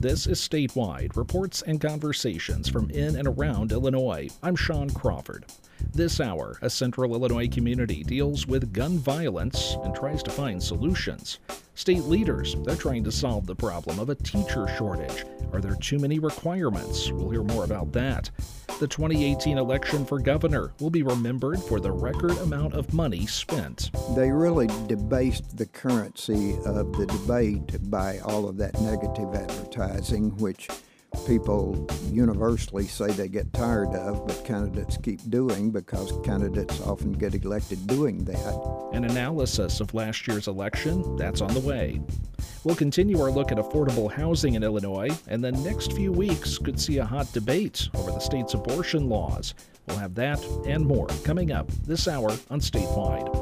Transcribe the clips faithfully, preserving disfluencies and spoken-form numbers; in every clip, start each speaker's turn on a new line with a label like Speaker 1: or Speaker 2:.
Speaker 1: This is Statewide, reports and conversations from in and around Illinois. I'm Sean Crawford. This hour, a central Illinois community deals with gun violence and tries to find solutions. State leaders, they're trying to solve the problem of a teacher shortage. Are there too many requirements? We'll hear more about that. The twenty eighteen election for governor will be remembered for the record amount of money spent.
Speaker 2: They really debased the currency of the debate by all of that negative advertising, which people universally say they get tired of, but candidates keep doing because candidates often get elected doing that.
Speaker 1: An analysis of last year's election, that's on the way. We'll continue our look at affordable housing in Illinois, and the next few weeks could see a hot debate over the state's abortion laws. We'll have that and more coming up this hour on Statewide.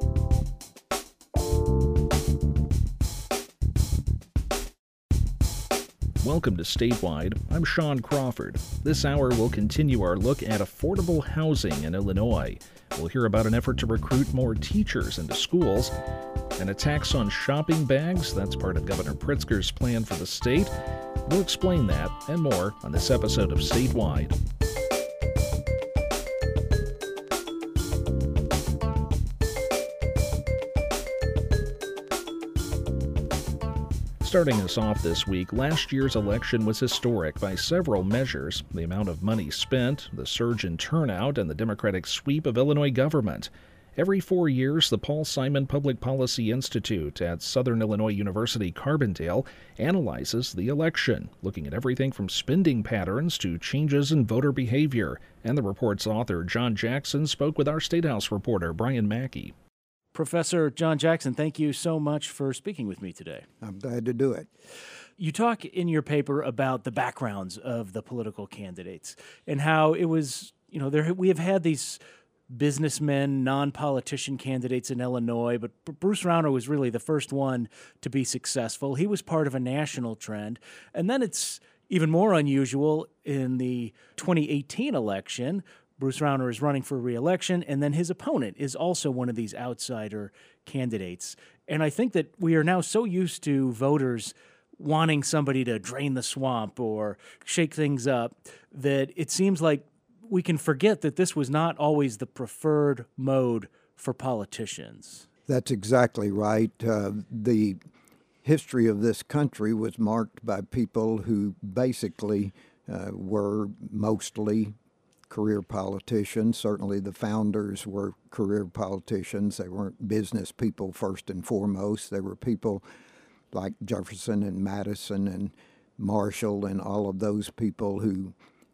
Speaker 1: Welcome to Statewide. I'm Sean Crawford. This hour will continue our look at affordable housing in Illinois. We'll hear about an effort to recruit more teachers into schools, and a tax on shopping bags. That's part of Governor Pritzker's plan for the state. We'll explain that and more on this episode of Statewide. Starting us off this week, last year's election was historic by several measures: the amount of money spent, the surge in turnout, and the Democratic sweep of Illinois government. Every four years, the Paul Simon Public Policy Institute at Southern Illinois University Carbondale analyzes the election, looking at everything from spending patterns to changes in voter behavior. And the report's author, John Jackson, spoke with our State House reporter, Brian Mackey.
Speaker 3: Professor John Jackson, thank you so much for speaking with me today.
Speaker 2: I'm glad to do it.
Speaker 3: You talk in your paper about the backgrounds of the political candidates and how it was, you know, there we have had these businessmen, non-politician candidates in Illinois, but Bruce Rauner was really the first one to be successful. He was part of a national trend. And then it's even more unusual in the twenty eighteen election. Bruce Rauner is running for re-election, and then his opponent is also one of these outsider candidates. And I think that we are now so used to voters wanting somebody to drain the swamp or shake things up that it seems like we can forget that this was not always the preferred mode for politicians.
Speaker 2: That's exactly right. Uh, the history of this country was marked by people who basically uh, were mostly career politicians. Certainly the founders were career politicians. They weren't business people first and foremost. They were people like Jefferson and Madison and Marshall and all of those people who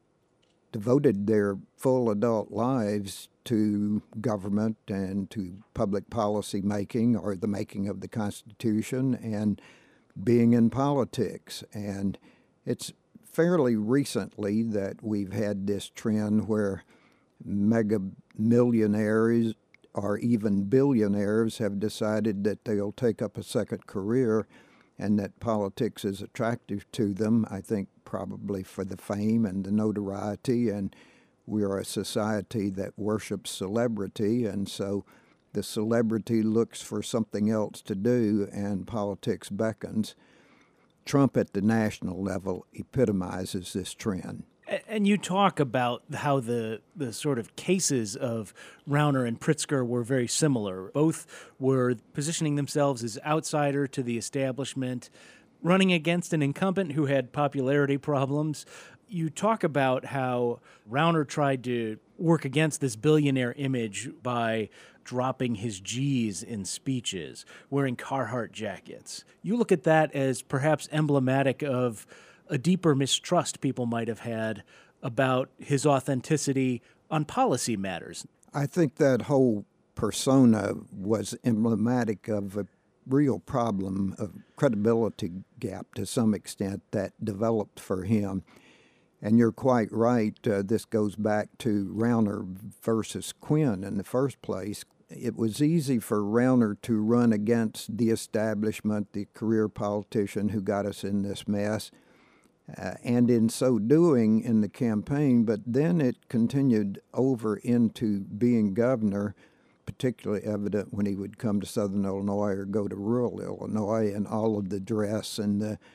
Speaker 2: devoted their full adult lives to government and to public policy making or the making of the Constitution and being in politics. And it's fairly recently that we've had this trend where mega millionaires or even billionaires have decided that they'll take up a second career and that politics is attractive to them, I think probably for the fame and the notoriety. And we are a society that worships celebrity, and so the celebrity looks for something else to do and politics beckons. Trump at the national level epitomizes this trend.
Speaker 3: And you talk about how the, the sort of cases of Rauner and Pritzker were very similar. Both were positioning themselves as outsider to the establishment, running against an incumbent who had popularity problems. You talk about how Rauner tried to work against this billionaire image by dropping his G's in speeches, wearing Carhartt jackets. You look at that as perhaps emblematic of a deeper mistrust people might have had about his authenticity on policy matters.
Speaker 2: I think that whole persona was emblematic of a real problem of credibility gap to some extent that developed for him. And you're quite right. Uh, this goes back to Rauner versus Quinn in the first place. It was easy for Rauner to run against the establishment, the career politician who got us in this mess, uh, and in so doing in the campaign, but then it continued over into being governor, particularly evident when he would come to Southern Illinois or go to rural Illinois, and all of the dress and the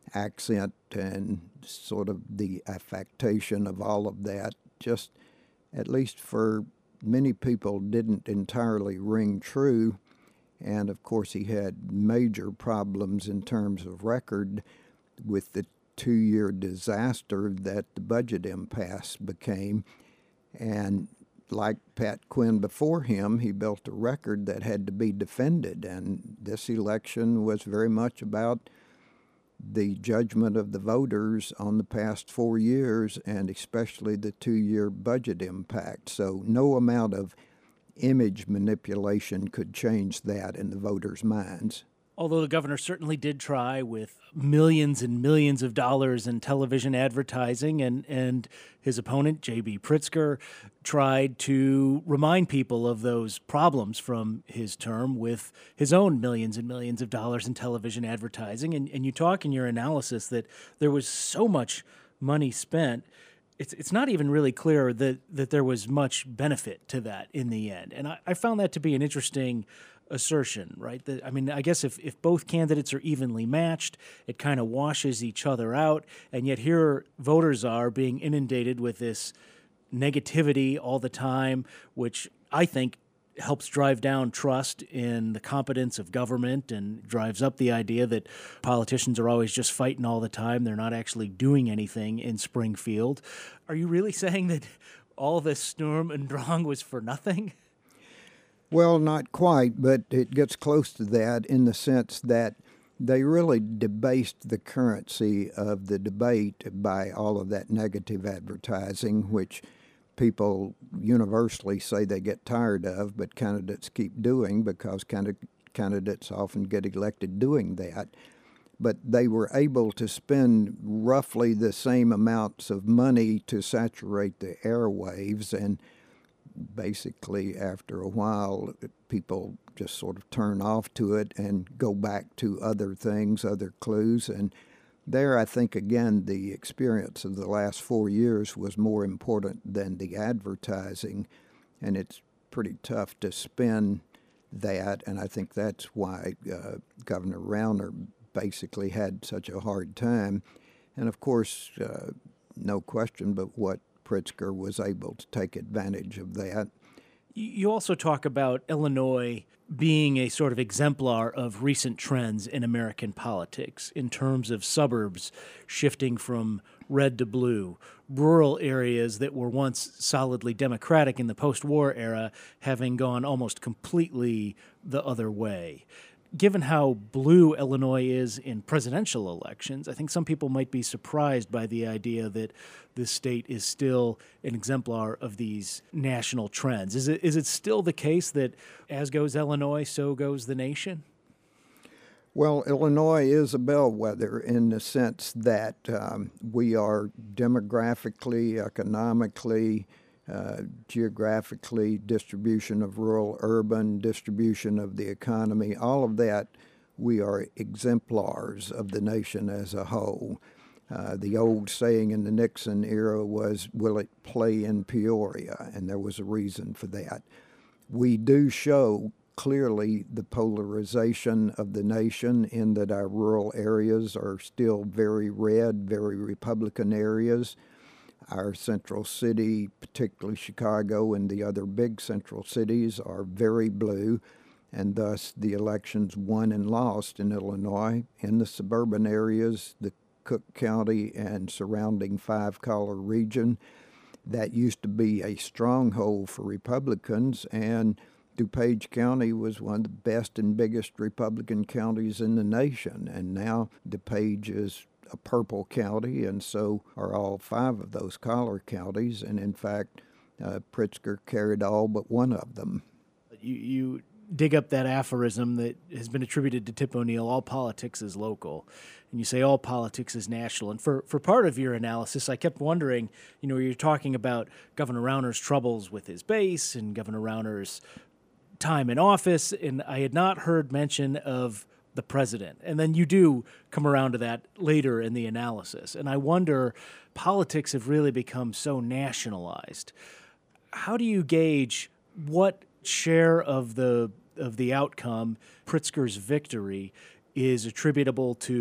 Speaker 2: accent and sort of the affectation of all of that, just at least for many people, didn't entirely ring true. And of course, he had major problems in terms of record with the two-year disaster that the budget impasse became. And like Pat Quinn before him, he built a record that had to be defended. And this election was very much about the judgment of the voters on the past four years, and especially the two-year budget impact. So no amount of image manipulation could change that in the voters' minds.
Speaker 3: Although the governor certainly did try with millions and millions of dollars in television advertising, and, and his opponent, J B. Pritzker, tried to remind people of those problems from his term with his own millions and millions of dollars in television advertising. And, and you talk in your analysis that there was so much money spent. It's it's not even really clear that, that there was much benefit to that in the end. And I, I found that to be an interesting assertion, right? That, I mean, I guess if, if both candidates are evenly matched, it kind of washes each other out. And yet here voters are being inundated with this negativity all the time, which I think helps drive down trust in the competence of government and drives up the idea that politicians are always just fighting all the time. They're not actually doing anything in Springfield. Are you really saying that all this Sturm und Drang was for nothing?
Speaker 2: Well, not quite, but it gets close to that in the sense that they really debased the currency of the debate by all of that negative advertising, which people universally say they get tired of, but candidates keep doing because candidates often get elected doing that. But they were able to spend roughly the same amounts of money to saturate the airwaves, and basically after a while people just sort of turn off to it and go back to other things, other clues. And there, I think, again, the experience of the last four years was more important than the advertising, and it's pretty tough to spin that, and I think that's why uh, Governor Rauner basically had such a hard time. And of course, uh, no question but what Pritzker was able to take advantage of that.
Speaker 3: You also talk about Illinois being a sort of exemplar of recent trends in American politics in terms of suburbs shifting from red to blue, rural areas that were once solidly Democratic in the post-war era having gone almost completely the other way. Given how blue Illinois is in presidential elections, I think some people might be surprised by the idea that this state is still an exemplar of these national trends. Is it is it still the case that as goes Illinois, so goes the nation?
Speaker 2: Well, Illinois is a bellwether in the sense that um, we are demographically, economically, Uh, geographically, distribution of rural, urban, distribution of the economy, all of that, we are exemplars of the nation as a whole. Uh, the old saying in the Nixon era was, will it play in Peoria? And there was a reason for that. We do show clearly the polarization of the nation in that our rural areas are still very red, very Republican areas. Our central city, particularly Chicago and the other big central cities, are very blue, and thus the elections won and lost in Illinois. In the suburban areas, the Cook County and surrounding five-collar region, that used to be a stronghold for Republicans, and DuPage County was one of the best and biggest Republican counties in the nation, and now DuPage is a purple county, and so are all five of those collar counties. And in fact, uh, Pritzker carried all but one of them.
Speaker 3: You, you dig up that aphorism that has been attributed to Tip O'Neill, all politics is local, and you say all politics is national. And for, for part of your analysis, I kept wondering, you know, you're talking about Governor Rauner's troubles with his base and Governor Rauner's time in office, and I had not heard mention of the president. And then you do come around to that later in the analysis. And I wonder, politics have really become so nationalized. How do you gauge what share of the of the outcome, Pritzker's victory, is attributable to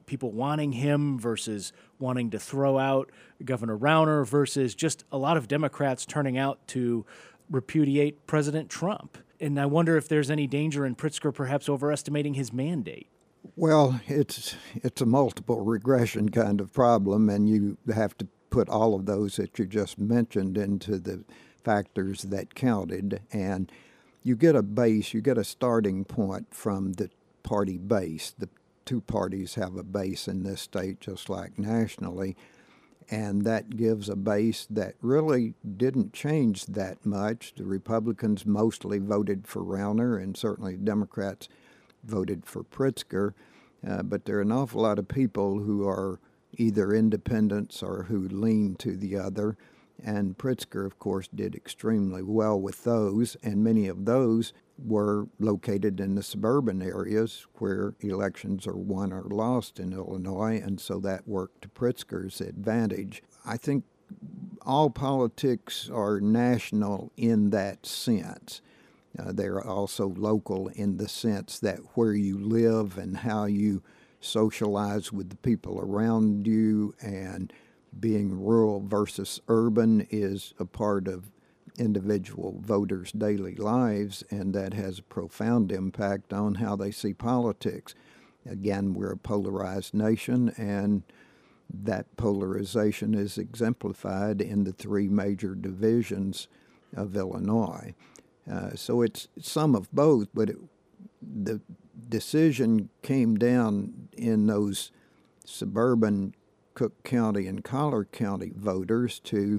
Speaker 3: people wanting him versus wanting to throw out Governor Rauner versus just a lot of Democrats turning out to repudiate President Trump. And I wonder if there's any danger in Pritzker perhaps overestimating his mandate.
Speaker 2: Well, it's it's a multiple regression kind of problem, and you have to put all of those that you just mentioned into the factors that counted. And you get a base, you get a starting point from the party base. The two parties have a base in this state just like nationally, and that gives a base that really didn't change that much. The Republicans mostly voted for Rauner, and certainly Democrats voted for Pritzker, uh, but there are an awful lot of people who are either independents or who lean to the other, and Pritzker, of course, did extremely well with those, and many of those were located in the suburban areas where elections are won or lost in Illinois, and so that worked to Pritzker's advantage. I think all politics are national in that sense. Uh, they're also local in the sense that where you live and how you socialize with the people around you, and being rural versus urban is a part of individual voters' daily lives, and that has a profound impact on how they see politics. Again, we're a polarized nation, and that polarization is exemplified in the three major divisions of Illinois. Uh, so it's some of both, but it, the decision came down in those suburban Cook County and Collier County voters to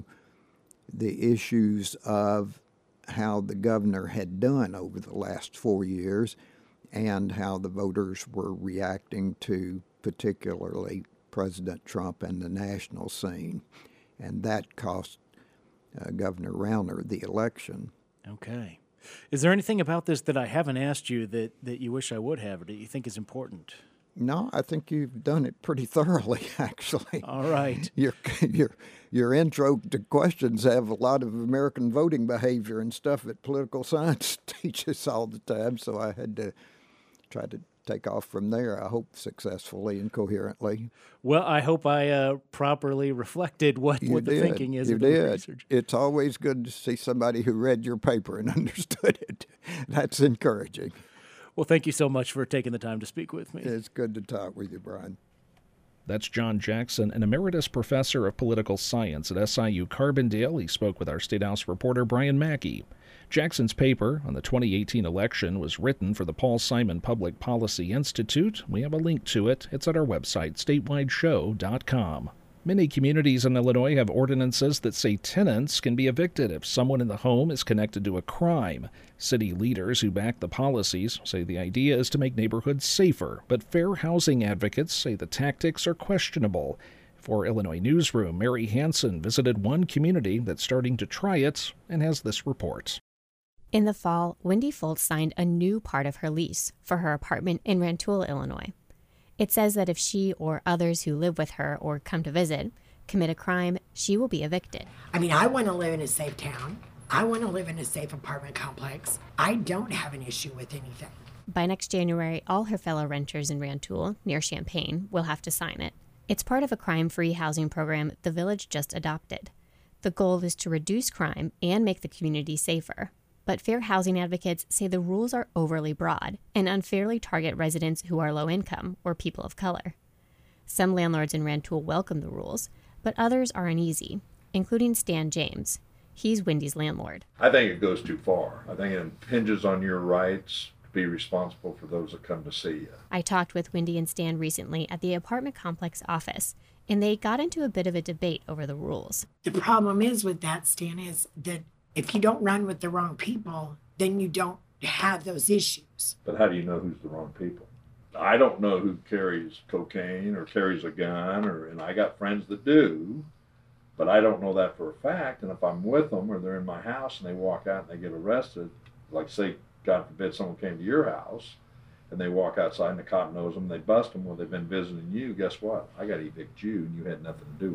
Speaker 2: the issues of how the governor had done over the last four years and how the voters were reacting to particularly President Trump and the national scene. And that cost uh, Governor Rauner the election.
Speaker 3: Okay. Is there anything about this that I haven't asked you that, that you wish I would have, or that you think is important?
Speaker 2: No, I think you've done it pretty thoroughly, actually.
Speaker 3: All right.
Speaker 2: Your your your intro to questions have a lot of American voting behavior and stuff that political science teaches all the time, so I had to try to take off from there, I hope successfully and coherently.
Speaker 3: Well, I hope I uh, properly reflected what, what the thinking is
Speaker 2: you
Speaker 3: of the
Speaker 2: did.
Speaker 3: research.
Speaker 2: It's always good to see somebody who read your paper and understood it. That's encouraging.
Speaker 3: Well, thank you so much for taking the time to speak with me.
Speaker 2: It's good to talk with you, Brian.
Speaker 1: That's John Jackson, an emeritus professor of political science at S I U Carbondale. He spoke with our State House reporter Brian Mackey. Jackson's paper on the twenty eighteen election was written for the Paul Simon Public Policy Institute. We have a link to it. It's at our website, statewide show dot com. Many communities in Illinois have ordinances that say tenants can be evicted if someone in the home is connected to a crime. City leaders who back the policies say the idea is to make neighborhoods safer, but fair housing advocates say the tactics are questionable. For Illinois Newsroom, Mary Hansen visited one community that's starting to try it and has this report.
Speaker 4: In the fall, Wendy Foltz signed a new part of her lease for her apartment in Rantoul, Illinois. It says that if she or others who live with her or come to visit commit a crime, she will be evicted.
Speaker 5: I mean, I want to live in a safe town. I want to live in a safe apartment complex. I don't have an issue with anything.
Speaker 4: By next January, all her fellow renters in Rantoul, near Champaign, will have to sign it. It's part of a crime-free housing program the village just adopted. The goal is to reduce crime and make the community safer. But fair housing advocates say the rules are overly broad and unfairly target residents who are low income or people of color. Some landlords in Rantoul welcome the rules, but others are uneasy, including Stan James. He's Wendy's landlord.
Speaker 6: I think it goes too far. I think it impinges on your rights to be responsible for those that come to see you.
Speaker 4: I talked with Wendy and Stan recently at the apartment complex office, and they got into a bit of a debate over the rules.
Speaker 5: The problem is with that, Stan, is that if you don't run with the wrong people, then you don't have those issues.
Speaker 6: But how do you know who's the wrong people? I don't know who carries cocaine or carries a gun, or and I got friends that do, but I don't know that for a fact. And if I'm with them or they're in my house and they walk out and they get arrested, like say, God forbid, someone came to your house and they walk outside and the cop knows them, they bust them, well, they've been visiting you, guess what? I got to evict you and you had nothing to do with it.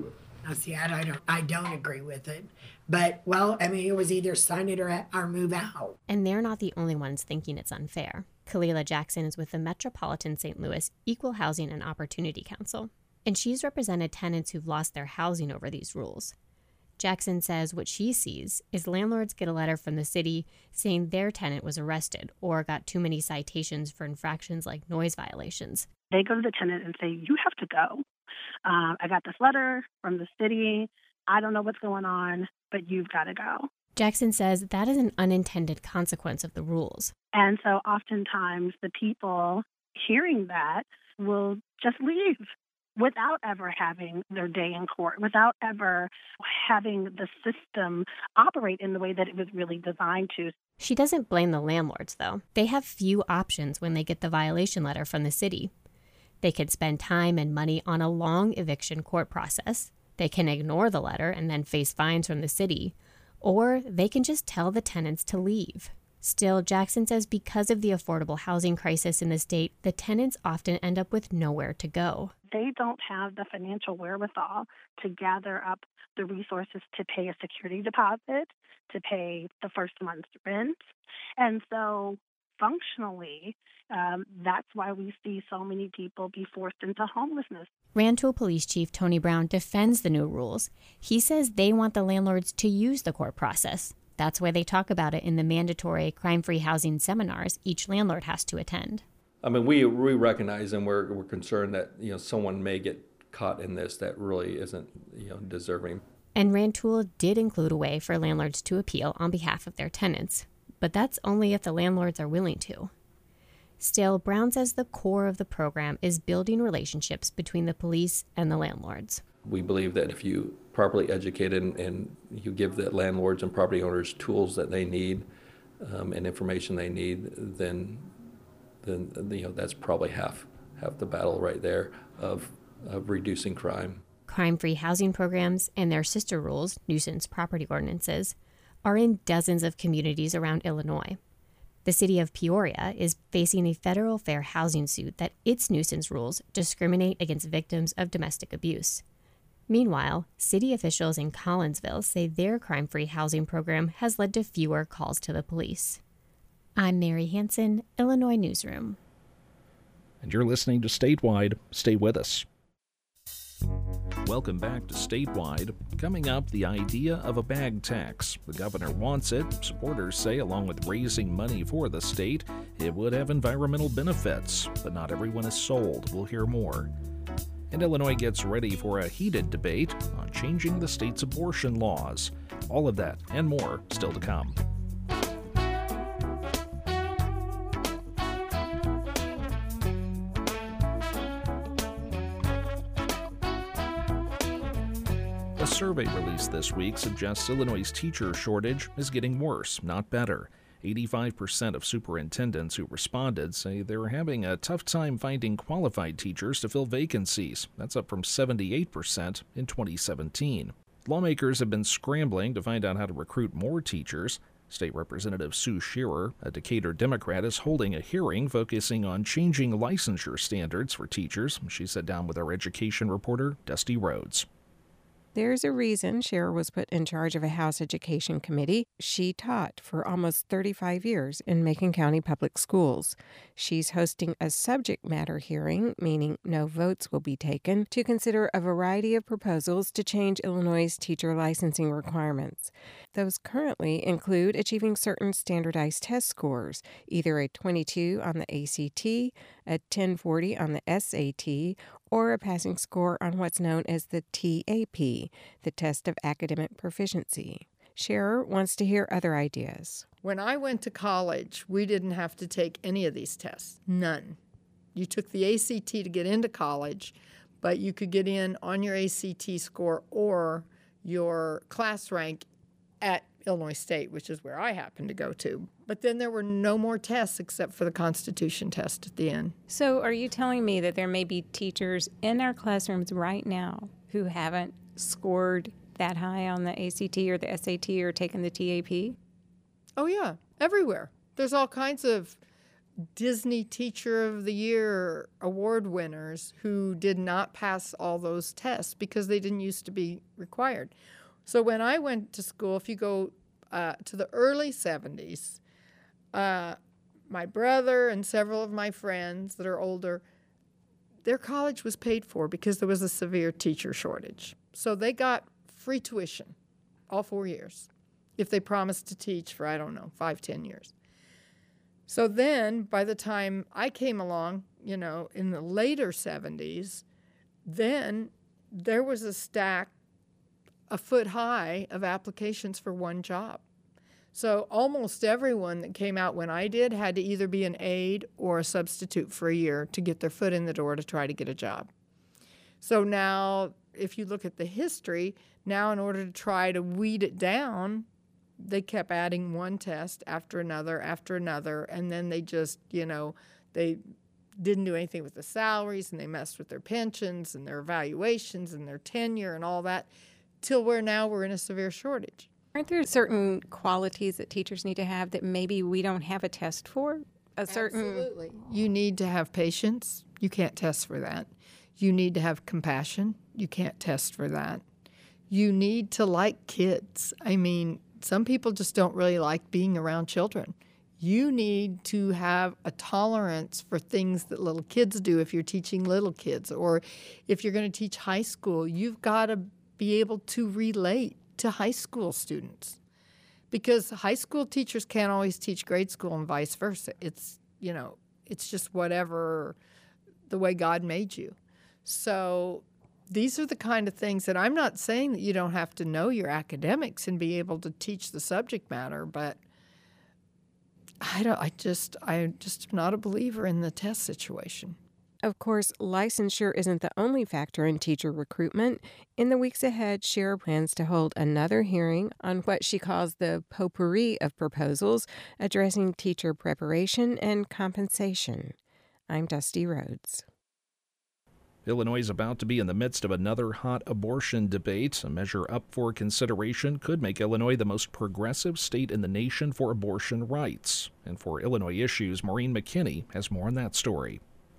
Speaker 5: Now, see, I don't, I don't agree with it. But, well, I mean, it was either sign it or, or move out.
Speaker 4: And they're not the only ones thinking it's unfair. Kalila Jackson is with the Metropolitan Saint Louis Equal Housing and Opportunity Council, and she's represented tenants who've lost their housing over these rules. Jackson says what she sees is landlords get a letter from the city saying their tenant was arrested or got too many citations for infractions like noise violations.
Speaker 7: They go to the tenant and say, you have to go. Um, I got this letter from the city. I don't know what's going on, but you've got to go.
Speaker 4: Jackson says that is an unintended consequence of the rules.
Speaker 7: And so oftentimes the people hearing that will just leave without ever having their day in court, without ever having the system operate in the way that it was really designed to.
Speaker 4: She doesn't blame the landlords, though. They have few options when they get the violation letter from the city. They can spend time and money on a long eviction court process. They can ignore the letter and then face fines from the city. Or they can just tell the tenants to leave. Still, Jackson says because of the affordable housing crisis in the state, the tenants often end up with nowhere to go.
Speaker 7: They don't have the financial wherewithal to gather up the resources to pay a security deposit, to pay the first month's rent. And so functionally, um, that's why we see so many people be forced into homelessness.
Speaker 4: Rantoul Police Chief Tony Brown defends the new rules. He says they want the landlords to use the court process. That's why they talk about it in the mandatory crime-free housing seminars each landlord has to attend.
Speaker 8: I mean, we we recognize and we're we're concerned that, you know, someone may get caught in this that really isn't, you know, deserving.
Speaker 4: And Rantoul did include a way for landlords to appeal on behalf of their tenants, but that's only if the landlords are willing to. Still, Brown says the core of the program is building relationships between the police and the landlords.
Speaker 8: We believe that if you properly educate and, and you give the landlords and property owners tools that they need um, and information they need, then then you know that's probably half half the battle right there of of reducing crime.
Speaker 4: Crime-free housing programs and their sister rules, nuisance property ordinances, are in dozens of communities around Illinois. The city of Peoria is facing a federal fair housing suit that its nuisance rules discriminate against victims of domestic abuse. Meanwhile, city officials in Collinsville say their crime-free housing program has led to fewer calls to the police. I'm Mary Hansen, Illinois Newsroom.
Speaker 1: And you're listening to Statewide. Stay with us. Welcome back to Statewide. Coming up, the idea of a bag tax. The governor wants it. Supporters say, along with raising money for the state, it would have environmental benefits. But not everyone is sold. We'll hear more. And Illinois gets ready for a heated debate on changing the state's abortion laws. All of that and more still to come. A survey released this week suggests Illinois' teacher shortage is getting worse, not better. eighty-five percent of superintendents who responded say they're having a tough time finding qualified teachers to fill vacancies. That's up from seventy-eight percent in twenty seventeen. Lawmakers have been scrambling to find out how to recruit more teachers. State Representative Sue Shearer, a Decatur Democrat, is holding a hearing focusing on changing licensure standards for teachers. She sat down with our education reporter, Dusty Rhodes.
Speaker 9: There's a reason Shearer was put in charge of a House Education Committee. She taught for almost thirty-five years in Macon County Public Schools. She's hosting a subject matter hearing, meaning no votes will be taken, to consider a variety of proposals to change Illinois' teacher licensing requirements. Those currently include achieving certain standardized test scores, either a twenty-two on the A C T, a ten forty on the S A T, or a passing score on what's known as the T A P, the Test of Academic Proficiency. Shearer wants to hear other ideas.
Speaker 10: When I went to college, we didn't have to take any of these tests. None. You took the A C T to get into college, but you could get in on your A C T score or your class rank at Illinois State, which is where I happened to go to. But then there were no more tests except for the Constitution test at the end.
Speaker 9: So are you telling me that there may be teachers in our classrooms right now who haven't scored that high on the A C T or the S A T or taken the T A P?
Speaker 10: Oh, yeah, everywhere. There's all kinds of Disney Teacher of the Year award winners who did not pass all those tests because they didn't used to be required. So when I went to school, if you go uh, to the early seventies, uh, my brother and several of my friends that are older, their college was paid for because there was a severe teacher shortage. So they got free tuition all four years if they promised to teach for, I don't know, five, ten years. So then by the time I came along, you know, in the later seventies, then there was a stack a foot high of applications for one job. So almost everyone that came out when I did had to either be an aide or a substitute for a year to get their foot in the door to try to get a job. So now, if you look at the history, now in order to try to weed it down, they kept adding one test after another after another, and then they just, you know, they didn't do anything with the salaries, and they messed with their pensions and their evaluations and their tenure and all that, till where now we're in a severe shortage.
Speaker 9: Aren't there certain qualities that teachers need to have that maybe we don't have a test for? A certain
Speaker 10: Absolutely. You need to have patience. You can't test for that. You need to have compassion. You can't test for that. You need to like kids. I mean, some people just don't really like being around children. You need to have a tolerance for things that little kids do if you're teaching little kids, or if you're going to teach high school, you've got to be able to relate to high school students, because high school teachers can't always teach grade school and vice versa. It's, you know, it's just whatever, the way God made you. So these are the kind of things that I'm not saying that you don't have to know your academics and be able to teach the subject matter, but I don't, I just, I just am not a believer in the test situation.
Speaker 9: Of course, licensure isn't the only factor in teacher recruitment. In the weeks ahead, Cher plans to hold another hearing on what she calls the potpourri of proposals addressing teacher preparation and compensation. I'm Dusty Rhodes.
Speaker 1: Illinois is about to be in the midst of another hot abortion debate. A measure up for consideration could make Illinois the most progressive state in the nation for abortion rights. And for Illinois Issues, Maureen McKinney has more on that story.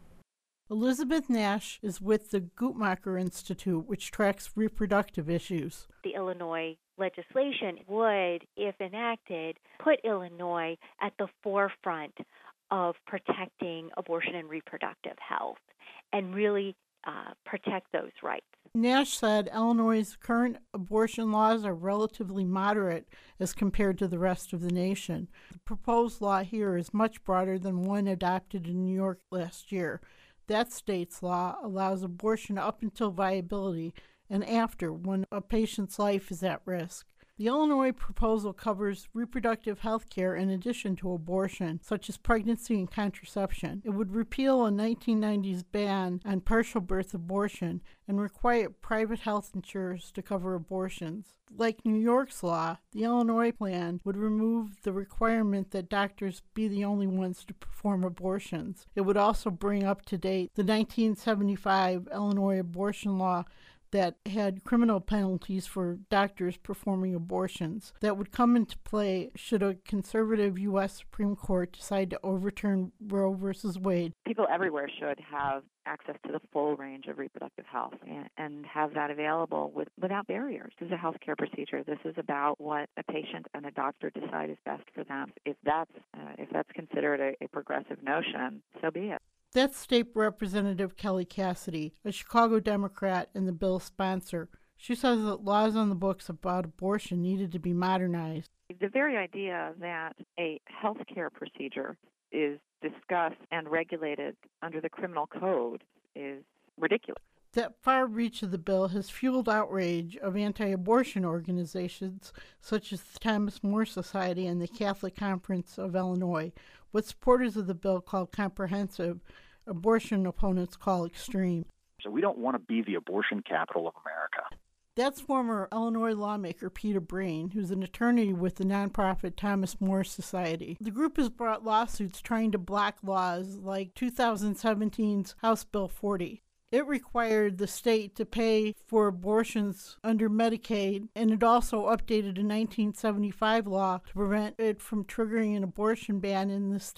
Speaker 11: Elizabeth Nash is with the Guttmacher Institute, which tracks reproductive issues.
Speaker 12: The Illinois legislation would, if enacted, put Illinois at the forefront of protecting abortion and reproductive health and really uh, protect those rights.
Speaker 11: Nash said Illinois' current abortion laws are relatively moderate as compared to the rest of the nation. The proposed law here is much broader than one adopted in New York last year. That state's law allows abortion up until viability and after, when a patient's life is at risk. The Illinois proposal covers reproductive health care in addition to abortion, such as pregnancy and contraception. It would repeal a nineteen nineties ban on partial birth abortion and require private health insurers to cover abortions. Like New York's law, the Illinois plan would remove the requirement that doctors be the only ones to perform abortions. It would also bring up to date the nineteen seventy-five Illinois abortion law that had criminal penalties for doctors performing abortions that would come into play should a conservative U S Supreme Court decide to overturn Roe versus Wade.
Speaker 13: People everywhere should have access to the full range of reproductive health and, and have that available with, without barriers. This is a healthcare procedure. This is about what a patient and a doctor decide is best for them. If that's, uh, if that's considered a, a progressive notion, so be it.
Speaker 11: That's State Representative Kelly Cassidy, a Chicago Democrat and the bill's sponsor. She says that laws on the books about abortion needed to be modernized.
Speaker 13: The very idea that a health care procedure is discussed and regulated under the criminal code is ridiculous.
Speaker 11: That far reach of the bill has fueled outrage of anti-abortion organizations such as the Thomas More Society and the Catholic Conference of Illinois. What supporters of the bill call comprehensive, abortion opponents call extreme.
Speaker 14: So we don't want to be the abortion capital of America.
Speaker 11: That's former Illinois lawmaker Peter Brain, who's an attorney with the nonprofit Thomas More Society. The group has brought lawsuits trying to block laws like two thousand seventeen's House Bill forty. It required the state to pay for abortions under Medicaid, and it also updated a nineteen seventy-five law to prevent it from triggering an abortion ban in the state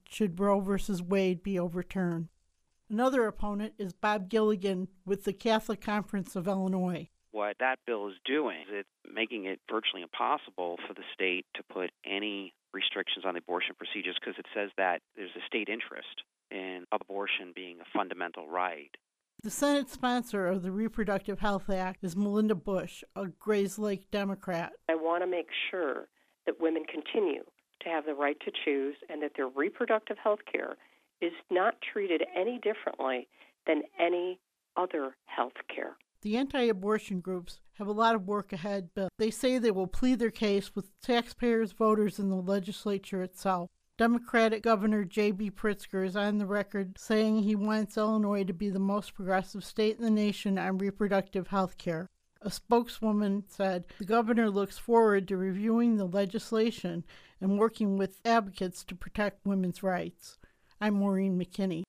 Speaker 11: should Roe versus Wade be overturned. Another opponent is Bob Gilligan with the Catholic Conference of Illinois.
Speaker 15: What that bill is doing is it's making it virtually impossible for the state to put any restrictions on abortion procedures because it says that there's a state interest in abortion being a fundamental right.
Speaker 11: The Senate sponsor of the Reproductive Health Act is Melinda Bush, a Grayslake Democrat.
Speaker 16: I want to make sure that women continue to have the right to choose and that their reproductive health care is not treated any differently than any other health care.
Speaker 11: The anti-abortion groups have a lot of work ahead, but they say they will plead their case with taxpayers, voters, and the legislature itself. Democratic Governor J B Pritzker is on the record saying he wants Illinois to be the most progressive state in the nation on reproductive health care. A spokeswoman said the governor looks forward to reviewing the legislation and working with advocates to protect women's rights. I'm Maureen McKinney.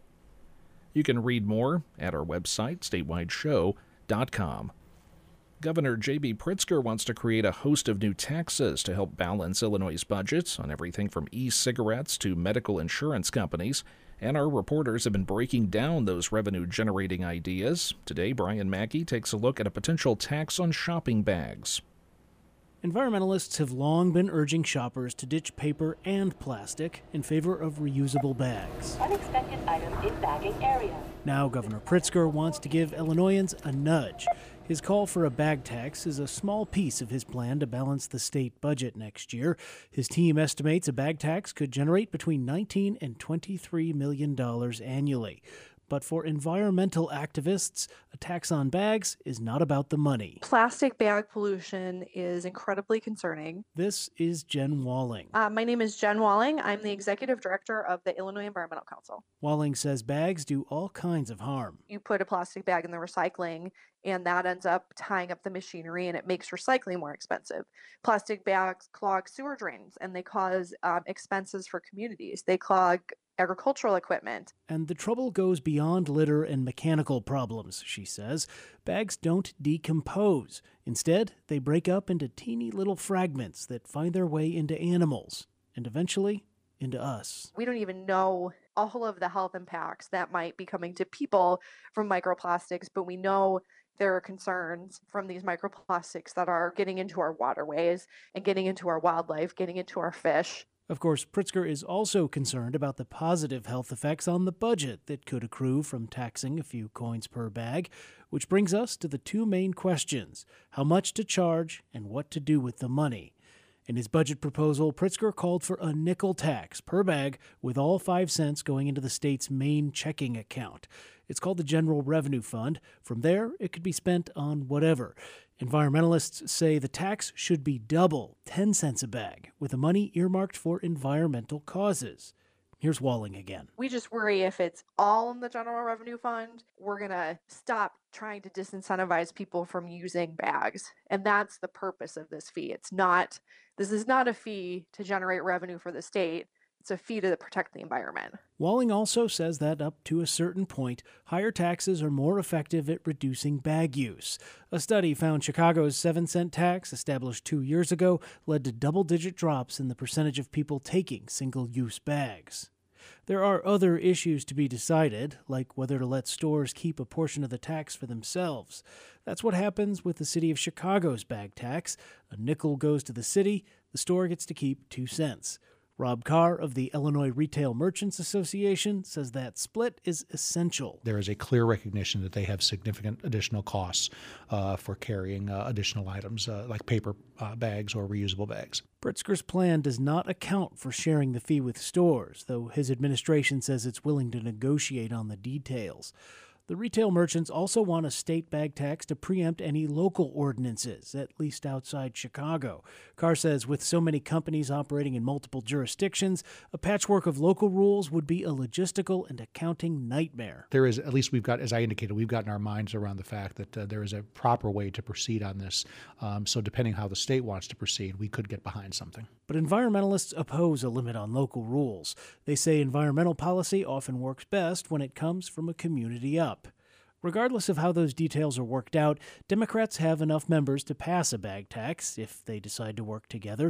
Speaker 1: You can read more at our website, statewide show dot com. Governor J B Pritzker wants to create a host of new taxes to help balance Illinois' budget on everything from e-cigarettes to medical insurance companies. And our reporters have been breaking down those revenue-generating ideas. Today, Brian Mackey takes a look at a potential tax on shopping bags.
Speaker 3: Environmentalists have long been urging shoppers to ditch paper and plastic in favor of reusable bags.
Speaker 17: Unexpected item in bagging area.
Speaker 3: Now Governor Pritzker wants to give Illinoisans a nudge. His call for a bag tax is a small piece of his plan to balance the state budget next year. His team estimates a bag tax could generate between nineteen and twenty-three million dollars annually. But for environmental activists, a tax on bags is not about the money.
Speaker 18: Plastic bag pollution is incredibly concerning.
Speaker 3: This is Jen Walling.
Speaker 18: Uh, my name is Jen Walling. I'm the executive director of the Illinois Environmental Council.
Speaker 3: Walling says bags do all kinds of harm.
Speaker 18: You put a plastic bag in the recycling, and that ends up tying up the machinery, and it makes recycling more expensive. Plastic bags clog sewer drains, and they cause um, expenses for communities. They clog agricultural equipment.
Speaker 3: And the trouble goes beyond litter and mechanical problems, she says. Bags don't decompose. Instead, they break up into teeny little fragments that find their way into animals and eventually into us.
Speaker 18: We don't even know all of the health impacts that might be coming to people from microplastics, but we know there are concerns from these microplastics that are getting into our waterways and getting into our wildlife, getting into our fish.
Speaker 3: Of course, Pritzker is also concerned about the positive health effects on the budget that could accrue from taxing a few coins per bag, which brings us to the two main questions: how much to charge and what to do with the money. In his budget proposal, Pritzker called for a nickel tax per bag, with all five cents going into the state's main checking account. It's called the General Revenue Fund. From there, it could be spent on whatever. Environmentalists say the tax should be double, ten cents a bag, with the money earmarked for environmental causes. Here's Walling again.
Speaker 18: We just worry if it's all in the General Revenue Fund, we're going to stop trying to disincentivize people from using bags. And that's the purpose of this fee. It's not, this is not a fee to generate revenue for the state. It's a fee to protect the environment.
Speaker 3: Walling also says that up to a certain point, higher taxes are more effective at reducing bag use. A study found Chicago's seven cent tax, established two years ago, led to double-digit drops in the percentage of people taking single-use bags. There are other issues to be decided, like whether to let stores keep a portion of the tax for themselves. That's what happens with the city of Chicago's bag tax. A nickel goes to the city, the store gets to keep two cents. Rob Carr of the Illinois Retail Merchants Association says that split is essential.
Speaker 19: There is a clear recognition that they have significant additional costs uh, for carrying uh, additional items uh, like paper uh, bags or reusable bags.
Speaker 3: Pritzker's plan does not account for sharing the fee with stores, though his administration says it's willing to negotiate on the details. The retail merchants also want a state bag tax to preempt any local ordinances, at least outside Chicago. Carr says with so many companies operating in multiple jurisdictions, a patchwork of local rules would be a logistical and accounting nightmare.
Speaker 19: There is, at least we've got, as I indicated, we've gotten our minds around the fact that uh, there is a proper way to proceed on this. Um, so depending how the state wants to proceed, we could get behind something.
Speaker 3: But environmentalists oppose a limit on local rules. They say environmental policy often works best when it comes from a community up. Regardless of how those details are worked out, Democrats have enough members to pass a bag tax if they decide to work together.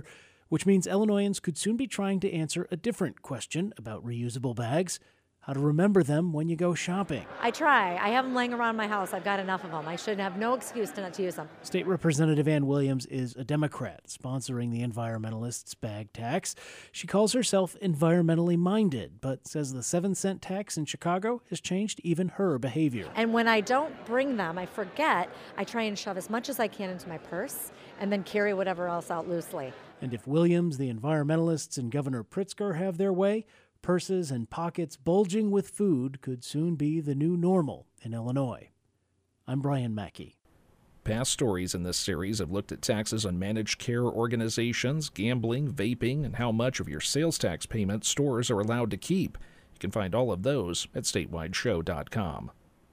Speaker 3: which means Illinoisans could soon be trying to answer a different question about reusable bags: how to remember them when you go shopping.
Speaker 20: I try. I have them laying around my house. I've got enough of them. I should have no excuse to not to use them.
Speaker 3: State Representative Ann Williams is a Democrat sponsoring the environmentalists' bag tax. She calls herself environmentally minded, but says the seven cent tax in Chicago has changed even her behavior.
Speaker 20: And when I don't bring them, I forget. I try and shove as much as I can into my purse and then carry whatever else out loosely.
Speaker 3: And if Williams, the environmentalists, and Governor Pritzker have their way, purses and pockets bulging with food could soon be the new normal in Illinois. I'm Brian Mackey.
Speaker 1: Past stories in this series have looked at taxes on managed care organizations, gambling, vaping, and how much of your sales tax payment stores are allowed to keep. You can find all of those at statewide show dot com.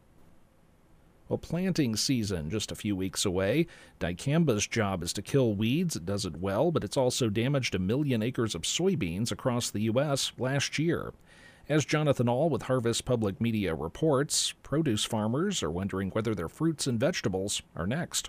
Speaker 1: Well, planting season just a few weeks away. Dicamba's job is to kill weeds. It does it well, but it's also damaged a million acres of soybeans across the U S last year. As Jonathan Ahl with Harvest Public Media reports, produce farmers are wondering whether their fruits and vegetables are next.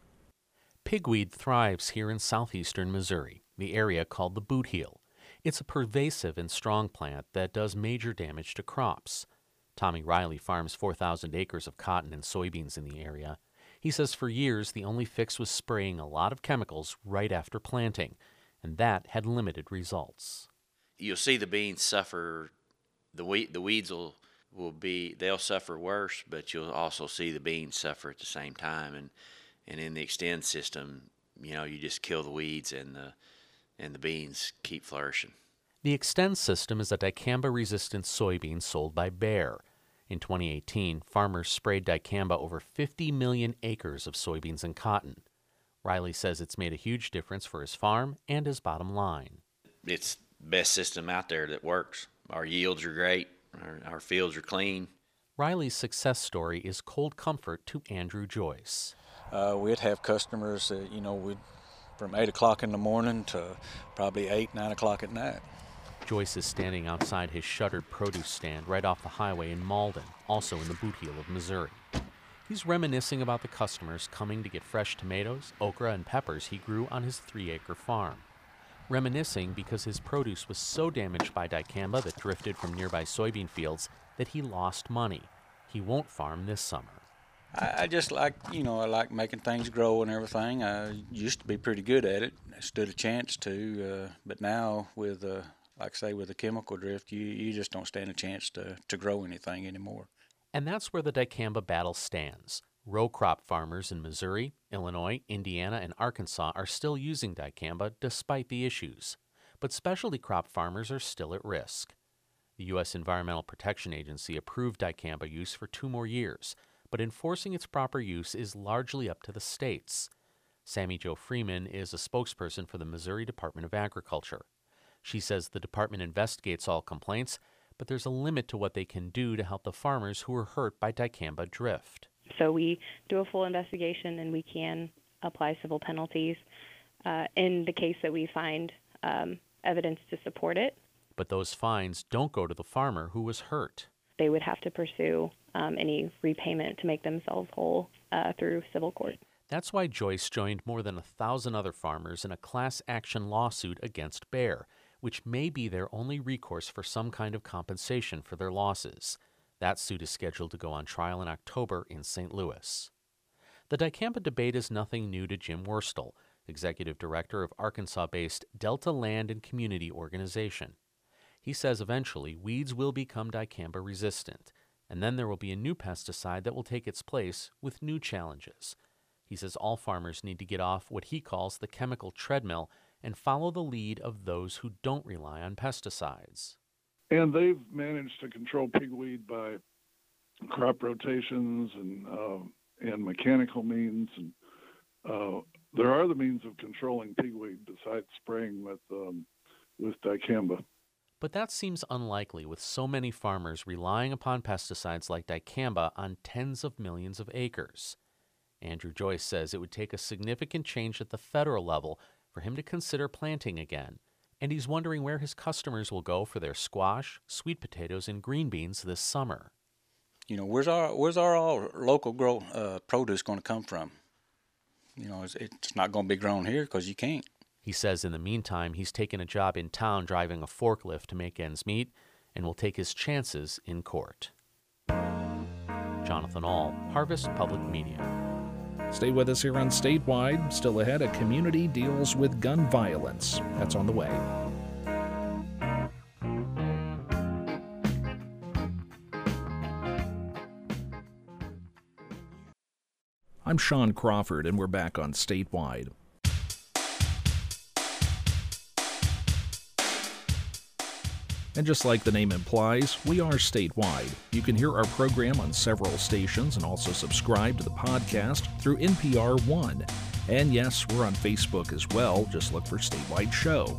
Speaker 21: Pigweed thrives here in southeastern Missouri, the area called the boot heel. It's a pervasive and strong plant that does major damage to crops. Tommy Riley farms four thousand acres of cotton and soybeans in the area. He says for years the only fix was spraying a lot of chemicals right after planting, and that had limited results.
Speaker 22: You'll see the beans suffer, the we, the weeds will, will be, they'll suffer worse, but you'll also see the beans suffer at the same time. And, and in the Extend system, you know, you just kill the weeds and the, and the beans keep flourishing.
Speaker 21: The Extend system is a dicamba-resistant soybean sold by Bayer. In twenty eighteen, farmers sprayed dicamba over fifty million acres of soybeans and cotton. Riley says it's made a huge difference for his farm and his bottom line.
Speaker 22: It's the best system out there that works. Our yields are great. Our, our fields are clean.
Speaker 21: Riley's success story is cold comfort to Andrew Joyce.
Speaker 23: Uh, we'd have customers that, you know, we'd, from eight o'clock in the morning to probably eight, nine o'clock at night.
Speaker 21: Joyce is standing outside his shuttered produce stand right off the highway in Malden, also in the boot heel of Missouri. He's reminiscing about the customers coming to get fresh tomatoes, okra, and peppers he grew on his three-acre farm. Reminiscing because his produce was so damaged by dicamba that drifted from nearby soybean fields that he lost money. He won't farm this summer.
Speaker 23: I, I just like, you know, I like making things grow and everything. I used to be pretty good at it. I stood a chance to, uh, but now with... Uh, Like I say, with the chemical drift, you, you just don't stand a chance to, to grow anything anymore.
Speaker 21: And that's where the dicamba battle stands. Row crop farmers in Missouri, Illinois, Indiana, and Arkansas are still using dicamba despite the issues. But specialty crop farmers are still at risk. The U S Environmental Protection Agency approved dicamba use for two more years, but enforcing its proper use is largely up to the states. Sammy Jo Freeman is a spokesperson for the Missouri Department of Agriculture. She says the department investigates all complaints, but there's a limit to what they can do to help the farmers who are hurt by dicamba drift.
Speaker 24: So we do a full investigation and we can apply civil penalties uh, in the case that we find um, evidence to support it.
Speaker 21: But those fines don't go to the farmer who was hurt.
Speaker 24: They would have to pursue um, any repayment to make themselves whole uh, through civil court.
Speaker 21: That's why Joyce joined more than a thousand other farmers in a class action lawsuit against Bayer, which may be their only recourse for some kind of compensation for their losses. That suit is scheduled to go on trial in October in Saint Louis. The dicamba debate is nothing new to Jim Wurstel, executive director of Arkansas-based Delta Land and Community Organization. He says eventually weeds will become dicamba resistant, and then there will be a new pesticide that will take its place with new challenges. He says all farmers need to get off what he calls the chemical treadmill and follow the lead of those who don't rely on pesticides.
Speaker 25: And they've managed to control pigweed by crop rotations and uh, and mechanical means. And uh, there are the means of controlling pigweed besides spraying with um, with dicamba.
Speaker 21: But that seems unlikely with so many farmers relying upon pesticides like dicamba on tens of millions of acres. Andrew Joyce says it would take a significant change at the federal level for him to consider planting again, and he's wondering where his customers will go for their squash, sweet potatoes, and green beans this summer.
Speaker 23: You know, where's our where's our all local grow uh, produce going to come from? You know, it's, it's not going to be grown here because you can't.
Speaker 21: He says in the meantime, he's taken a job in town driving a forklift to make ends meet and will take his chances in court. Jonathan Ahl, Harvest Public Media.
Speaker 1: Stay with us here on Statewide. Still ahead, a community deals with gun violence. That's on the way. I'm Sean Crawford, and we're back on Statewide. And just like the name implies, we are statewide. You can hear our program on several stations and also subscribe to the podcast through N P R One. And yes, we're on Facebook as well. Just look for Statewide Show.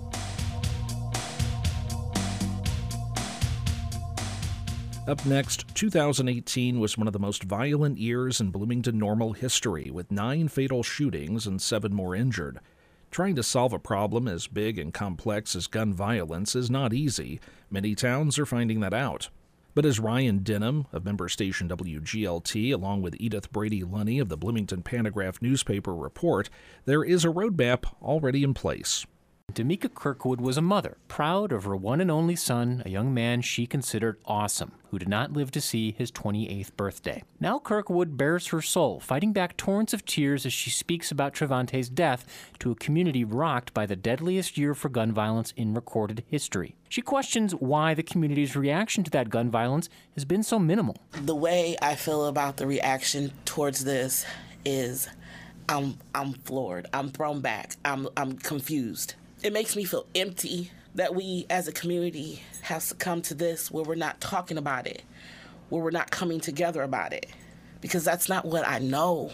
Speaker 1: Up next, two thousand eighteen was one of the most violent years in Bloomington Normal history, with nine fatal shootings and seven more injured. Trying to solve a problem as big and complex as gun violence is not easy. Many towns are finding that out. But as Ryan Denham of member station W G L T, along with Edith Brady-Lunny of the Bloomington Panagraph newspaper report, there is a roadmap already in place.
Speaker 2: Damika Kirkwood was a mother, proud of her one and only son, a young man she considered awesome, who did not live to see his twenty-eighth birthday. Now Kirkwood bears her soul, fighting back torrents of tears as she speaks about Trevante's death to a community rocked by the deadliest year for gun violence in recorded history. She questions why the community's reaction to that gun violence has been so minimal.
Speaker 5: The way I feel about the reaction towards this is I'm I'm floored. I'm thrown back. I'm I'm confused. It makes me feel empty that we as a community have succumbed to this where we're not talking about it, where we're not coming together about it, because that's not what I know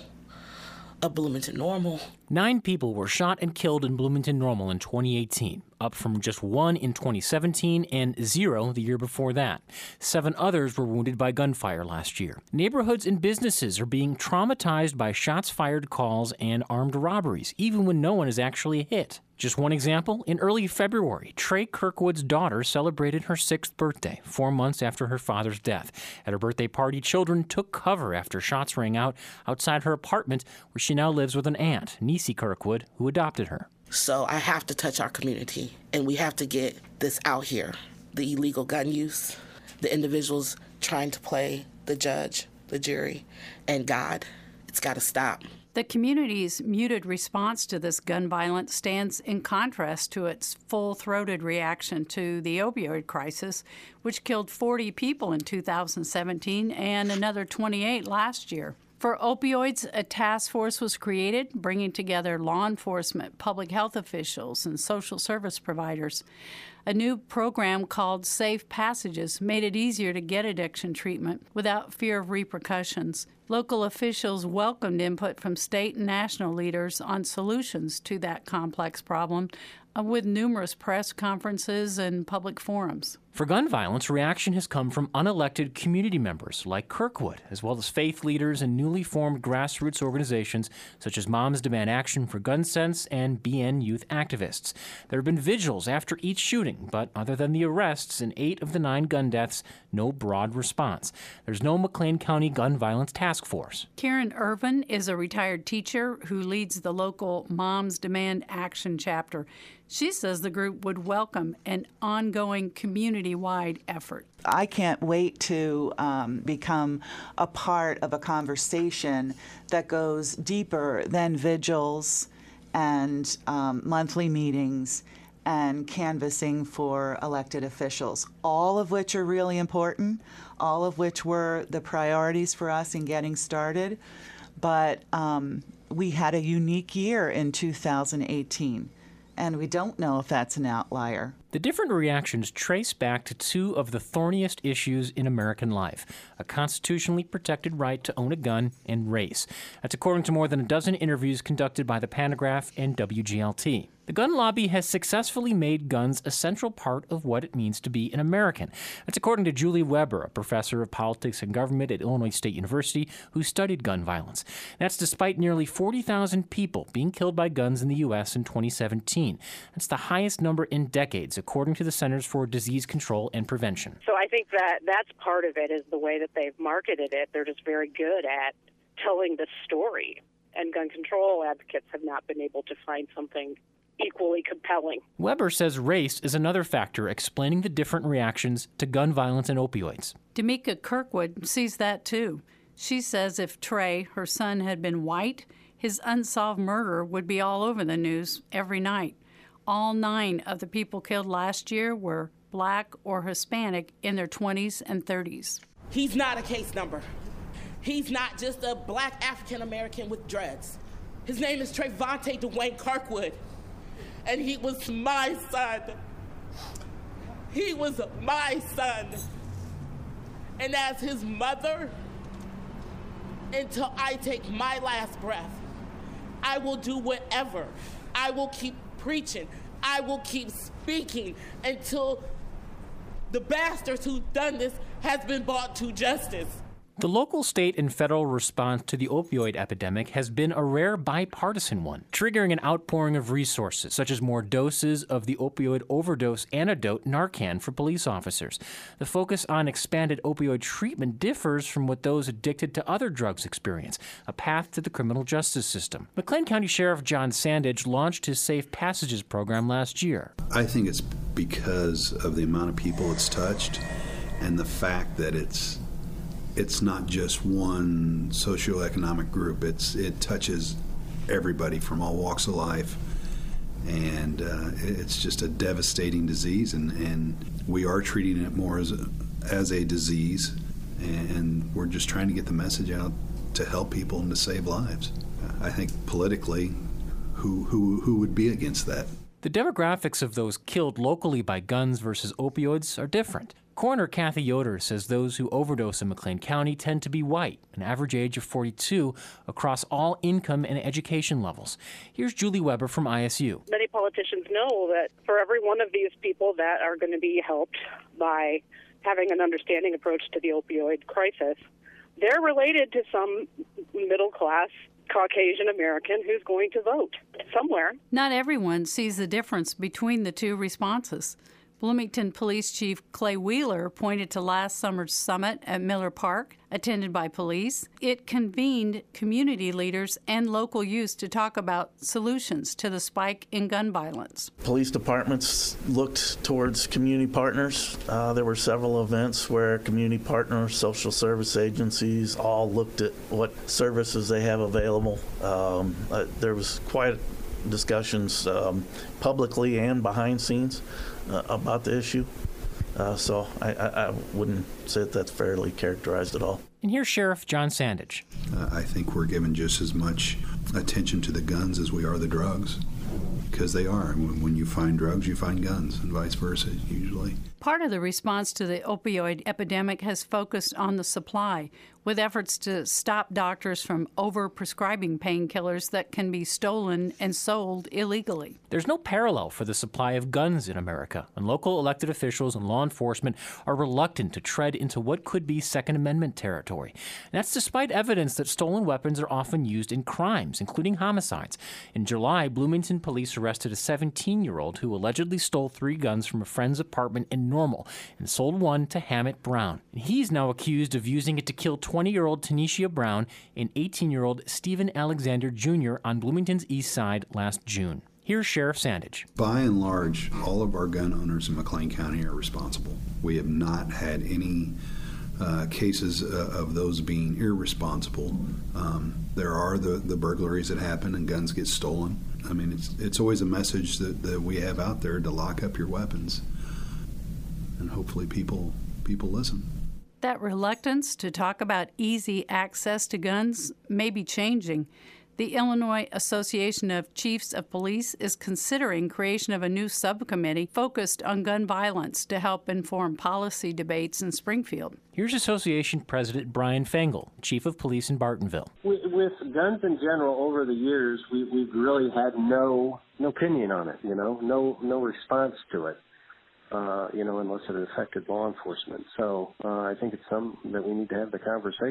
Speaker 5: of Bloomington Normal.
Speaker 2: Nine people were shot and killed in Bloomington Normal in twenty eighteen, up from just one in twenty seventeen and zero the year before that. Seven others were wounded by gunfire last year. Neighborhoods and businesses are being traumatized by shots-fired calls and armed robberies, even when no one is actually hit. Just one example, in early February, Trey Kirkwood's daughter celebrated her sixth birthday, four months after her father's death. At her birthday party, children took cover after shots rang out outside her apartment, where she now lives with an aunt, Niecy Kirkwood, who adopted her.
Speaker 5: So I have to touch our community, and we have to get this out here. The illegal gun use, the individuals trying to play the judge, the jury, and God. It's got to stop.
Speaker 6: The community's muted response to this gun violence stands in contrast to its full-throated reaction to the opioid crisis, which killed forty people in two thousand seventeen and another twenty-eight last year. For opioids, a task force was created, bringing together law enforcement, public health officials, and social service providers. A new program called Safe Passages made it easier to get addiction treatment without fear of repercussions. Local officials welcomed input from state and national leaders on solutions to that complex problem, uh, with numerous press conferences and public forums.
Speaker 2: For gun violence, reaction has come from unelected community members like Kirkwood, as well as faith leaders and newly formed grassroots organizations such as Moms Demand Action for Gun Sense and B N Youth Activists. There have been vigils after each shooting, but other than the arrests in eight of the nine gun deaths, no broad response. There's no McLean County Gun Violence Task Force.
Speaker 6: Karen Irvin is a retired teacher who leads the local Moms Demand Action chapter. She says the group would welcome an ongoing community-wide effort.
Speaker 7: I can't wait to um, become a part of a conversation that goes deeper than vigils and um, monthly meetings and canvassing for elected officials, all of which are really important, all of which were the priorities for us in getting started. But um, we had a unique year in two thousand eighteen. And we don't know if that's an outlier.
Speaker 2: The different reactions trace back to two of the thorniest issues in American life, a constitutionally protected right to own a gun and race. That's according to more than a dozen interviews conducted by the Panagraph and W G L T. The gun lobby has successfully made guns a central part of what it means to be an American. That's according to Julie Weber, a professor of politics and government at Illinois State University who studied gun violence. That's despite nearly forty thousand people being killed by guns in the U S in twenty seventeen. That's the highest number in decades, according to the Centers for Disease Control and Prevention.
Speaker 8: So I think that that's part of it, is the way that they've marketed it. They're just very good at telling the story. And gun control advocates have not been able to find something equally compelling.
Speaker 2: Weber says race is another factor explaining the different reactions to gun violence and opioids.
Speaker 6: Damika Kirkwood sees that too. She says if Trey, her son, had been white, his unsolved murder would be all over the news every night. All nine of the people killed last year were black or Hispanic in their twenties and thirties.
Speaker 5: He's not a case number. He's not just a black African American with dreads. His name is Trayvonte Dwayne Kirkwood, and he was my son. He was my son. And as his mother, until I take my last breath, I will do whatever. I will keep preaching. I will keep speaking until the bastards who've done this has been brought to justice.
Speaker 2: The local, state, and federal response to the opioid epidemic has been a rare bipartisan one, triggering an outpouring of resources, such as more doses of the opioid overdose antidote Narcan for police officers. The focus on expanded opioid treatment differs from what those addicted to other drugs experience, a path to the criminal justice system. McLean County Sheriff John Sandage launched his Safe Passages program last year.
Speaker 4: I think it's because of the amount of people it's touched and the fact that it's It's not just one socioeconomic group. It's it touches everybody from all walks of life, and uh, it's just a devastating disease. And, and we are treating it more as a, as a disease, and we're just trying to get the message out to help people and to save lives. I think politically, who who who would be against that?
Speaker 2: The demographics of those killed locally by guns versus opioids are different. Coroner Kathy Yoder says those who overdose in McLean County tend to be white, an average age of forty-two, across all income and education levels. Here's Julie Weber from I S U.
Speaker 8: Many politicians know that for every one of these people that are going to be helped by having an understanding approach to the opioid crisis, they're related to some middle-class Caucasian American who's going to vote somewhere.
Speaker 6: Not everyone sees the difference between the two responses. Bloomington Police Chief Clay Wheeler pointed to last summer's summit at Miller Park, attended by police. It convened community leaders and local youth to talk about solutions to the spike in gun violence.
Speaker 9: Police departments looked towards community partners. Uh, there were several events where community partners, social service agencies all looked at what services they have available. Um, uh, there was quite discussions um, publicly and behind scenes uh, about the issue. Uh, so I, I, I wouldn't say that that's fairly characterized at all.
Speaker 2: And here's Sheriff John Sandage.
Speaker 4: Uh, I think we're giving just as much attention to the guns as we are the drugs, because they are. When, when you find drugs, you find guns, and vice versa, usually.
Speaker 6: Part of the response to the opioid epidemic has focused on the supply, with efforts to stop doctors from over-prescribing painkillers that can be stolen and sold illegally.
Speaker 2: There's no parallel for the supply of guns in America, and local elected officials and law enforcement are reluctant to tread into what could be Second Amendment territory. And that's despite evidence that stolen weapons are often used in crimes, including homicides. In July, Bloomington police arrested a seventeen-year-old who allegedly stole three guns from a friend's apartment in Normal and sold one to Hammett Brown. And he's now accused of using it to kill twenty-year-old Tanisha Brown and eighteen-year-old Stephen Alexander Junior on Bloomington's east side last June. Here's Sheriff Sandage.
Speaker 4: By and large, all of our gun owners in McLean County are responsible. We have not had any uh, cases uh, of those being irresponsible. Um, there are the, the burglaries that happen and guns get stolen. I mean, it's it's always a message that, that we have out there to lock up your weapons. And hopefully people people listen.
Speaker 6: That reluctance to talk about easy access to guns may be changing. The Illinois Association of Chiefs of Police is considering creation of a new subcommittee focused on gun violence to help inform policy debates in Springfield.
Speaker 2: Here's Association President Brian Fengel, Chief of Police in Bartonville.
Speaker 10: With, with guns in general, over the years, we, we've really had no no opinion on it. You know, no no response to it. Uh, you know, unless it affected law enforcement. So uh, I think it's something that we need to have the conversation.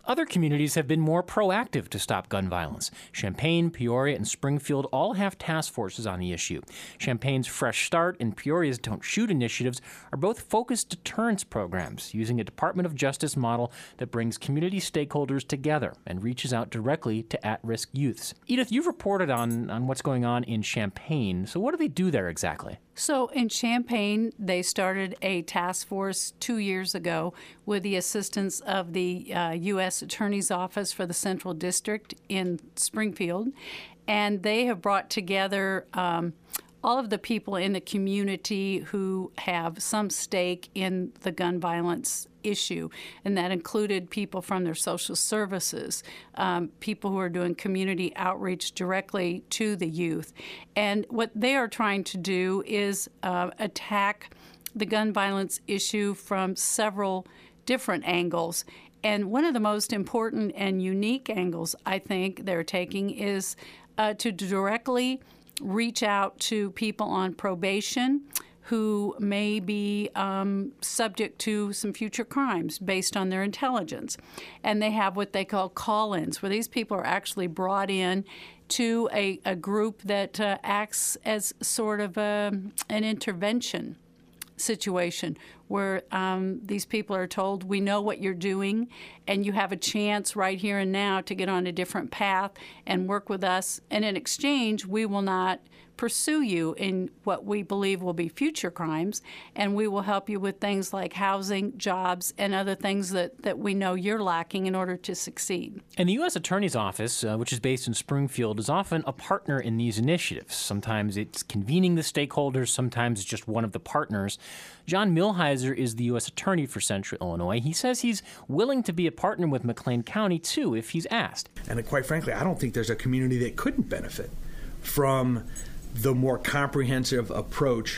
Speaker 2: Other communities have been more proactive to stop gun violence. Champaign, Peoria, and Springfield all have task forces on the issue. Champaign's Fresh Start and Peoria's Don't Shoot initiatives are both focused deterrence programs using a Department of Justice model that brings community stakeholders together and reaches out directly to at-risk youths. Edith, you've reported on, on what's going on in Champaign, so what do they do there exactly?
Speaker 6: So in Champaign, they started a task force two years ago with the assistance of the uh, U S Attorney's Office for the Central District in Springfield, and they have brought together um, all of the people in the community who have some stake in the gun violence issue, and that included people from their social services, um, people who are doing community outreach directly to the youth. And what they are trying to do is uh, attack the gun violence issue from several different angles. And one of the most important and unique angles I think they're taking is uh, to directly reach out to people on probation who may be um, subject to some future crimes based on their intelligence. And they have what they call call-ins, where these people are actually brought in to a, a group that uh, acts as sort of a, an intervention situation where um, these people are told, we know what you're doing, and you have a chance right here and now to get on a different path and work with us. And in exchange, we will not pursue you in what we believe will be future crimes, and we will help you with things like housing, jobs, and other things that, that we know you're lacking in order to succeed.
Speaker 2: And the U S Attorney's Office, uh, which is based in Springfield, is often a partner in these initiatives. Sometimes it's convening the stakeholders, sometimes it's just one of the partners. John Millhiser is the U S Attorney for Central Illinois. He says he's willing to be a partner with McLean County, too, if he's asked.
Speaker 12: And quite frankly, I don't think there's a community that couldn't benefit from the more comprehensive approach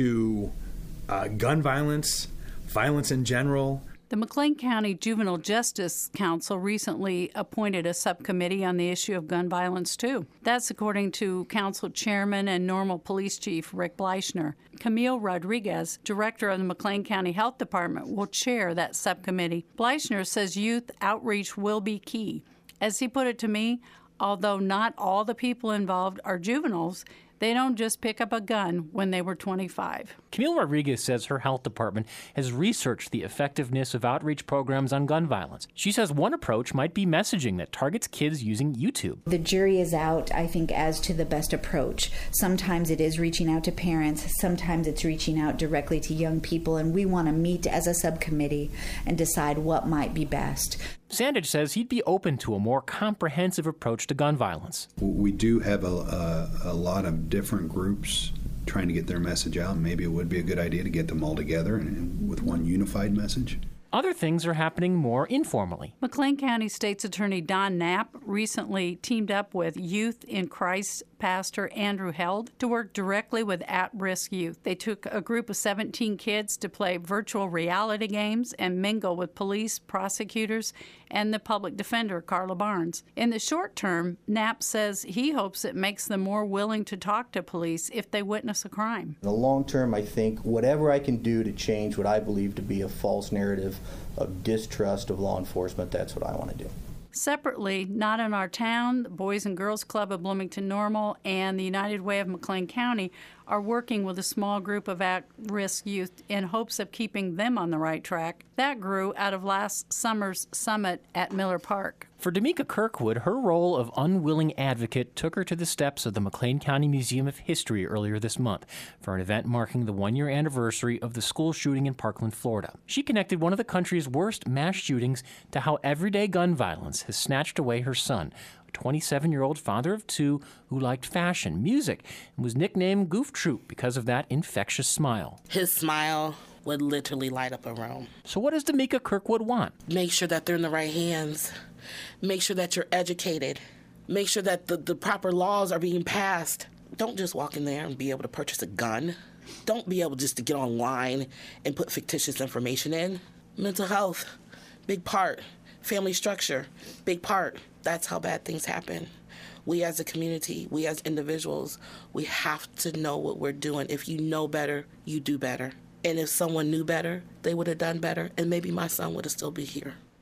Speaker 12: to uh, gun violence, violence in general.
Speaker 6: The McLean County Juvenile Justice Council recently appointed a subcommittee on the issue of gun violence, too. That's according to Council Chairman and Normal Police Chief Rick Bleichner. Camille Rodriguez, director of the McLean County Health Department, will chair that subcommittee. Bleichner says youth outreach will be key. As he put it to me, although not all the people involved are juveniles, they don't just pick up a gun when they were twenty-five.
Speaker 2: Camille Rodriguez says her health department has researched the effectiveness of outreach programs on gun violence. She says one approach might be messaging that targets kids using YouTube.
Speaker 13: The jury is out, I think, as to the best approach. Sometimes it is reaching out to parents, sometimes it's reaching out directly to young people, and we want to meet as a subcommittee and decide what might be best.
Speaker 2: Sandage says he'd be open to a more comprehensive approach to gun violence.
Speaker 4: We do have a, a, a lot of different groups trying to get their message out. Maybe it would be a good idea to get them all together and with one unified message.
Speaker 2: Other things are happening more informally.
Speaker 6: McLean County State's Attorney Don Knapp recently teamed up with Youth in Christ Pastor Andrew Held to work directly with at-risk youth. They took a group of seventeen kids to play virtual reality games and mingle with police, prosecutors, and the public defender, Carla Barnes. In the short term, Knapp says he hopes it makes them more willing to talk to police if they witness a crime.
Speaker 14: In the long term, I think whatever I can do to change what I believe to be a false narrative of distrust of law enforcement, that's what I want to do.
Speaker 6: Separately, Not in Our Town, the Boys and Girls Club of Bloomington Normal, and the United Way of McLean County are working with a small group of at-risk youth in hopes of keeping them on the right track. That grew out of last summer's summit at Miller Park.
Speaker 2: For D'Amica Kirkwood, her role of unwilling advocate took her to the steps of the McLean County Museum of History earlier this month for an event marking the one-year anniversary of the school shooting in Parkland, Florida. She connected one of the country's worst mass shootings to how everyday gun violence has snatched away her son, a twenty-seven-year-old father of two who liked fashion, music, and was nicknamed Goof Troop because of that infectious smile.
Speaker 5: His smile would literally light up a room.
Speaker 2: So what does D'Amica Kirkwood want?
Speaker 5: Make sure that they're in the right hands. Make sure that you're educated. Make sure that the, the proper laws are being passed. Don't just walk in there and be able to purchase a gun. Don't be able just to get online and put fictitious information in. Mental health, big part. Family structure, big part. That's how bad things happen. We as a community, we as individuals, we have to know what we're doing. If you know better, you do better. And if someone knew better, they would have done better, and maybe my son would have still be here.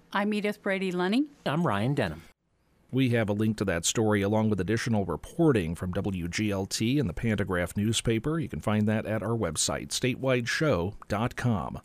Speaker 6: I'm Edith Brady-Lunny.
Speaker 2: I'm Ryan Denham.
Speaker 1: We have a link to that story along with additional reporting from W G L T and the Pantagraph newspaper. You can find that at our website, statewide show dot com.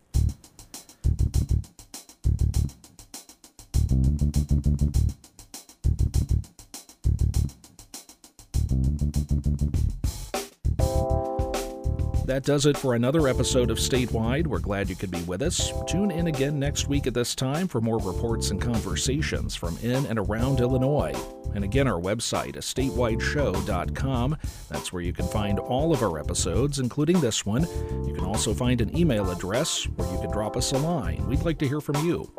Speaker 1: That does it for another episode of Statewide. We're glad you could be with us. Tune in again next week at this time for more reports and conversations from in and around Illinois. And again, our website is statewide show dot com. That's where you can find all of our episodes, including this one. You can also find an email address where you can drop us a line. We'd like to hear from you.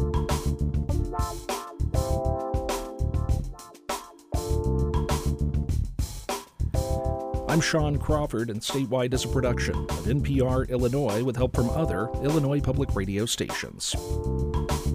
Speaker 1: I'm Sean Crawford, and Statewide is a production of N P R Illinois with help from other Illinois public radio stations.